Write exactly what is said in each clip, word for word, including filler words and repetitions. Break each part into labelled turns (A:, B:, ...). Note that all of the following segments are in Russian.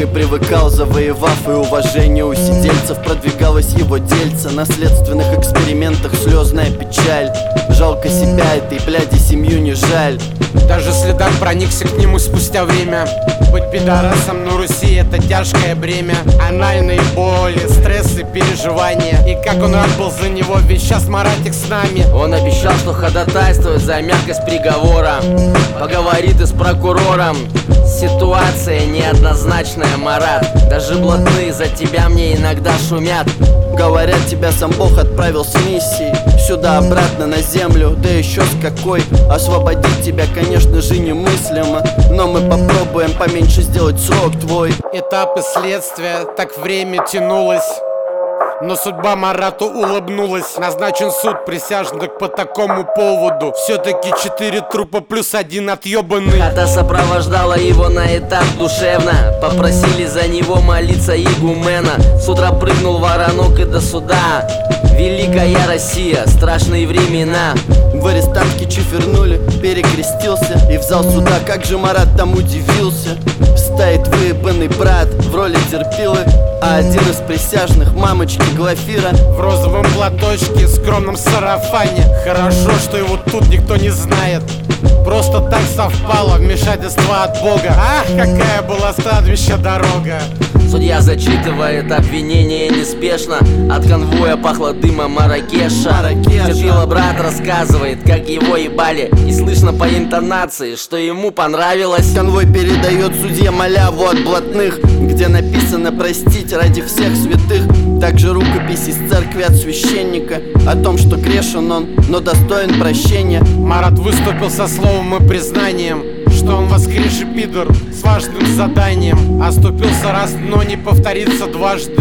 A: и привыкал, завоевав и уважение у сидельцев. Продвигалось его дельце на следственных экспериментах, слезная печаль. Жалко себя этой бляди, семью не жаль.
B: Даже следак проникся к нему спустя время. Быть пидорасом на Руси — это тяжкое бремя. Анальные боли, стрессы, переживания. И как он рад был за него, ведь сейчас Маратик с нами.
C: Он обещал, что ходатайствует за мягкость приговора, поговорит и с прокурором. Ситуация неоднозначная, Марат. Даже блатные за тебя мне иногда шумят.
A: Говорят, тебя сам Бог отправил с миссией сюда обратно на землю, да еще с какой. Освободить тебя, конечно же, немыслимо, но мы попробуем поменьше сделать срок твой.
B: Этапы следствия, так время тянулось, но судьба Марату улыбнулась. Назначен суд присяжных по такому поводу. Все-таки четыре трупа плюс один отъебанный.
C: Хата сопровождала его на этап душевно. Попросили за него молиться игумена. С утра прыгнул воронок и до суда. Великая Россия, страшные времена.
A: В арестантке чифернули, перекрестился и в зал суда, как же Марат там удивился. Стоит выебанный брат в роли терпилы, а один из присяжных, мамочки Глафира,
B: в розовом платочке, скромном сарафане. Хорошо, что его тут никто не знает. Просто так совпало, вмешательство от Бога. Ах, какая была с кладбища дорога.
C: Судья зачитывает обвинение неспешно. От конвоя пахло дымом Маракеша.
A: Маракеша.
C: Терпила брат, рассказывает, как его ебали. И слышно по интонации, что ему понравилось.
A: Конвой передает судье маляву от блатных, где написано «простить ради всех святых». Также рукопись из церкви от священника о том, что грешен он, но достоин прощения.
B: Марат выступил со словом и признанием, что он воскресший пидор с важным заданием. Оступился раз, но не повторится дважды.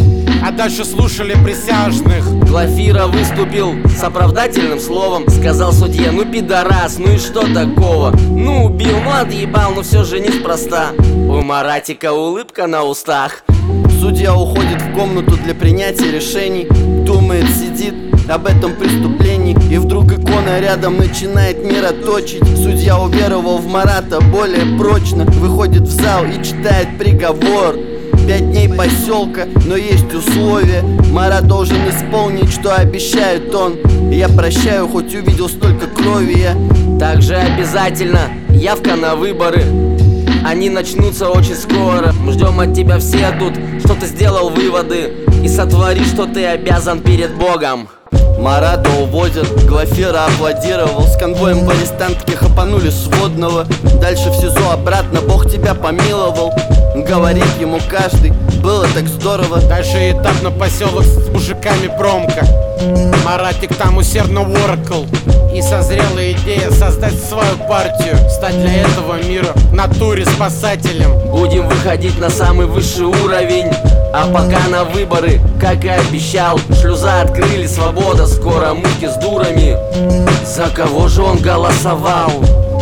B: А дальше слушали присяжных.
C: Глафира выступил с оправдательным словом. Сказал судье: ну пидорас, ну и что такого? Ну убил, ну отъебал, но все же неспроста. У Маратика улыбка на устах.
A: Судья уходит в комнату для принятия решений. Думает, сидит об этом преступлении, и вдруг икона рядом начинает мироточить. Судья уверовал в Марата более прочно, выходит в зал и читает приговор. Пять дней поселка, но есть условия. Марат должен исполнить, что обещает он. Я прощаю, хоть увидел столько крови я.
C: Также обязательно явка на выборы. Они начнутся очень скоро. Мы ждем от тебя все тут, что ты сделал выводы и сотвори, что ты обязан перед Богом.
A: Марата увозят, Глафира аплодировал. С конвоем в арестантке хапанули сводного. Дальше в СИЗО обратно, Бог тебя помиловал. Говорит ему каждый, было так здорово.
B: Дальше этап на поселок с мужиками промка. Маратик там усердно воркал, и созрела идея создать свою партию, стать для этого мира в натуре спасателем.
C: Будем выходить на самый высший уровень. А пока на выборы, как и обещал, шлюза открыли, свобода, скоро муки с дурами. За кого же он голосовал?